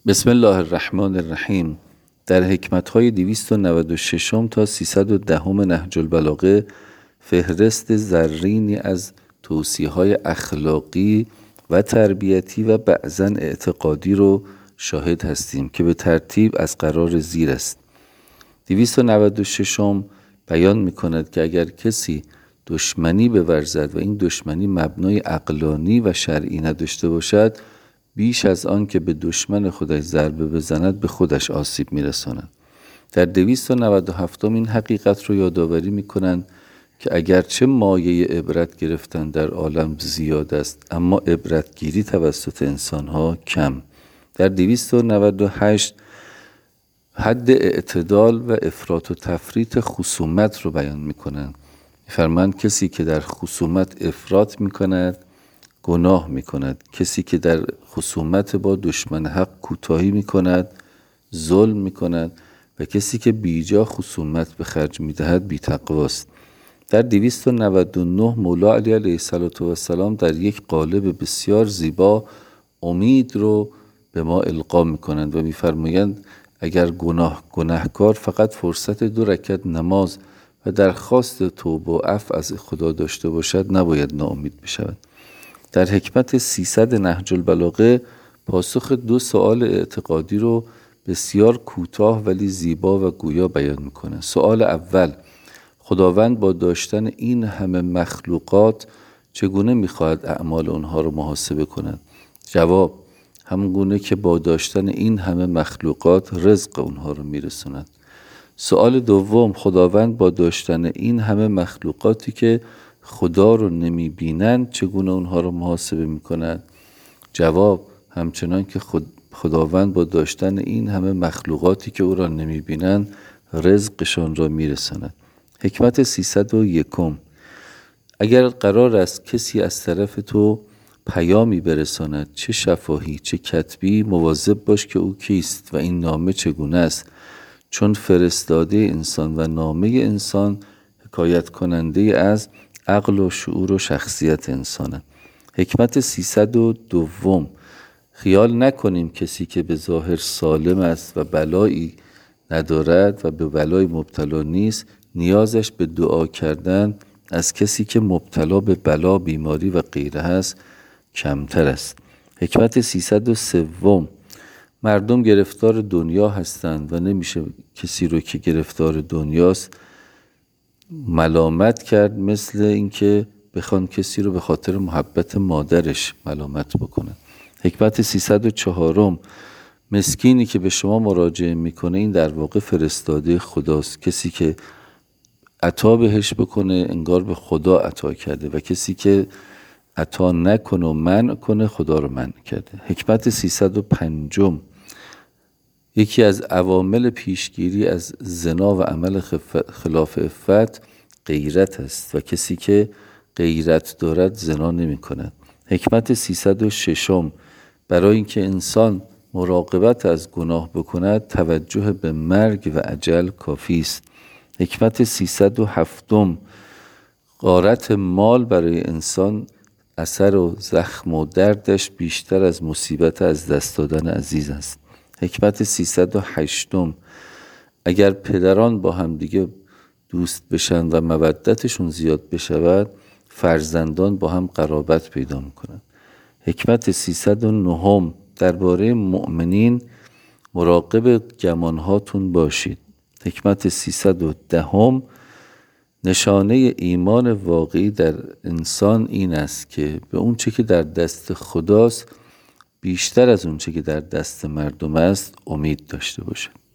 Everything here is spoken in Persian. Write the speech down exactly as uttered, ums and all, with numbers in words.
بسم الله الرحمن الرحیم. در حکمت‌های دویست و نود و شش تا سیصد و ده نهج البلاغه فهرست زرینی از توصیه‌های اخلاقی و تربیتی و بعضاً اعتقادی رو شاهد هستیم که به ترتیب از قرار زیر است. دویست و نود و شش بیان می‌کند که اگر کسی دشمنی بورزد و این دشمنی مبنای عقلانی و شرعی نداشته باشد، بیش از آن که به دشمن خودش ضربه بزند به خودش آسیب میرساند. در دویست و نود و هفت این حقیقت رو یادآوری میکنند که اگرچه مایه عبرت گرفتن در عالم زیاد است، اما عبرتگیری توسط انسانها کم. در دویست و نود و هشت حد اعتدال و افراط و تفریط خصومت رو بیان میکنند. میفرمایند کسی که در خصومت افراط میکند گناه میکند، کسی که در خصومت با دشمن حق کوتاهی میکند ظلم میکند و کسی که بیجا خصومت به خرج میدهد بی‌تقواست. در دویست و نود و نه مولا علی علیه السلام در یک قالب بسیار زیبا امید رو به ما القا میکنند و میفرمایند اگر گناه گناهکار فقط فرصت دو رکعت نماز و درخواست توبه و عفو از خدا داشته باشد نباید ناامید بشود. در حکمت سیصد نهج البلاغه پاسخ دو سوال اعتقادی رو بسیار کوتاه ولی زیبا و گویا بیان میکنه. سوال اول: خداوند با داشتن این همه مخلوقات چگونه میخواهد اعمال اونها رو محاسبه کند؟ جواب: همونگونه که با داشتن این همه مخلوقات رزق اونها رو میرسوند. سوال دوم: خداوند با داشتن این همه مخلوقاتی که خدا رو نمی بینند چگونه اونها رو محاسبه می کند؟ جواب: همچنان که خود خداوند با داشتن این همه مخلوقاتی که او را نمی بینند رزقشان را می رساند. حکمت سیصد و یک: اگر قرار است کسی از طرف تو پیامی برساند، چه شفاهی چه کتبی، مواظب باش که او کیست و این نامه چگونه است، چون فرستاده انسان و نامه انسان حکایت کننده از عقل و شعور و شخصیت انسانه. حکمت سیصد و دو: خیال نکنیم کسی که به ظاهر سالم است و بلایی ندارد و به بلای مبتلا نیست نیازش به دعا کردن از کسی که مبتلا به بلا، بیماری و غیره است کمتر است. حکمت سیصد و سه: مردم گرفتار دنیا هستند و نمیشه کسی رو که گرفتار دنیاست ملامت کرد، مثل اینکه بخوان کسی رو به خاطر محبت مادرش ملامت بکنن. حکمت سیصد و چهار: مسکینی که به شما مراجعه میکنه این در واقع فرستاده خداست. کسی که عطا بهش بکنه انگار به خدا عطا کرده و کسی که عطا نکنه و منع کنه خدا رو منع کرده. حکمت سیصد و پنج: یکی از عوامل پیشگیری از زنا و عمل خلاف عفت غیرت است و کسی که غیرت دارد زنا نمی کند. حکمت سیصد و شش: برای اینکه انسان مراقبت از گناه بکند توجه به مرگ و اجل کافی است. حکمت سیصد و هفت: غارت مال برای انسان اثر و زخم و دردش بیشتر از مصیبت از دست دادن عزیز است. حکمت سیصد و هشت: اگر پدران با هم دیگه دوست بشن و مودتشون زیاد بشود فرزندان با هم قرابت پیدا میکنن. حکمت سیصد و نه: درباره مؤمنین مراقب گمانهاتون باشید. حکمت سیصد و ده: نشانه ایمان واقعی در انسان این است که به اون چه که در دست خداست بیشتر از اون چه که در دست مردم است امید داشته باشد.